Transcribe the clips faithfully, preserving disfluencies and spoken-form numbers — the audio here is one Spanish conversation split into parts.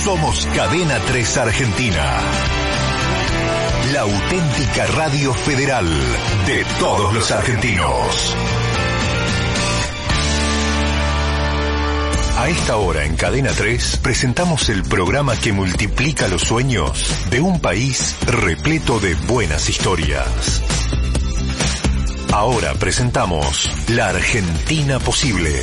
Somos Cadena tres Argentina. La auténtica radio federal de todos los argentinos. A esta hora en Cadena tres presentamos el programa que multiplica los sueños de un país repleto de buenas historias. Ahora presentamos La Argentina Posible.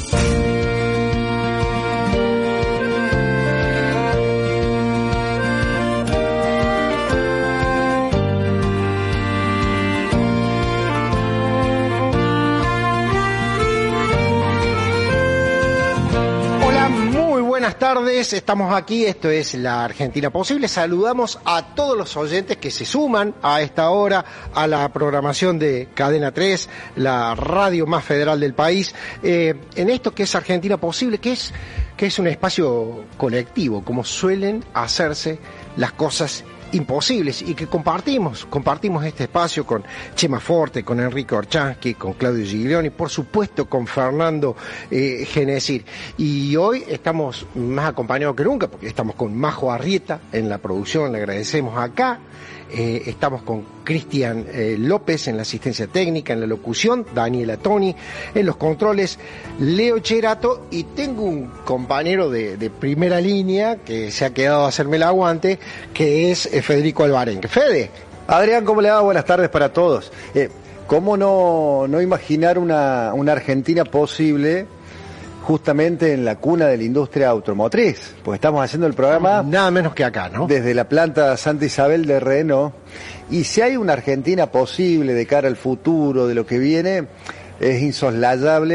Buenas tardes, estamos aquí, esto es La Argentina Posible. Saludamos a todos los oyentes que se suman a esta hora a la programación de Cadena tres, la radio más federal del país, eh, en esto que es Argentina Posible, que es, que es un espacio colectivo, como suelen hacerse las cosas imposibles, y que compartimos, compartimos este espacio con Chema Forte, con Enrique Orchansky, con Claudio Giglioni, por supuesto con Fernando eh, Genesir. Y hoy estamos más acompañados que nunca, porque estamos con Majo Arrieta en la producción, le agradecemos acá. Eh, estamos con Cristian eh, López en la asistencia técnica, en la locución, Daniela Toni en los controles, Leo Cherato, y tengo un compañero de, de primera línea que se ha quedado a hacerme el aguante, que es eh, Federico Alvarenque. Fede. Adrián, ¿cómo le va? Buenas tardes para todos. Eh, ¿Cómo no, no imaginar una, una Argentina posible justamente en la cuna de la industria automotriz? Pues estamos haciendo el programa nada menos que acá, ¿no? Desde la planta Santa Isabel de Renault. Y si hay una Argentina posible de cara al futuro, de lo que viene, es insoslayable